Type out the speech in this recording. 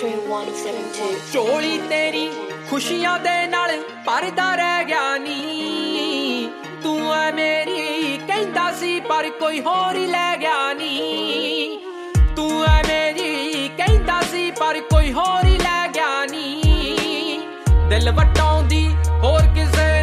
172. ਝੋਲੀ ਤੇਰੀ ਖੁਸ਼ੀਆਂ ਦੇ ਨਾਲ ਭਰਦਾ ਰਹਿ ਗਿਆ ਨੀ ਤੂੰ ਐ ਮੇਰੀ ਕਹਿੰਦਾ ਸੀ ਪਰ ਕੋਈ ਹੋਰ ਹੀ ਲੈ ਗਿਆ ਨੀ ਤੂੰ ਐ ਮੇਰੀ ਕਹਿੰਦਾ ਸੀ ਪਰ ਕੋਈ ਹੋਰ ਹੀ ਲੈ ਗਿਆ ਨੀ ਦਿਲ ਵਟੋਂ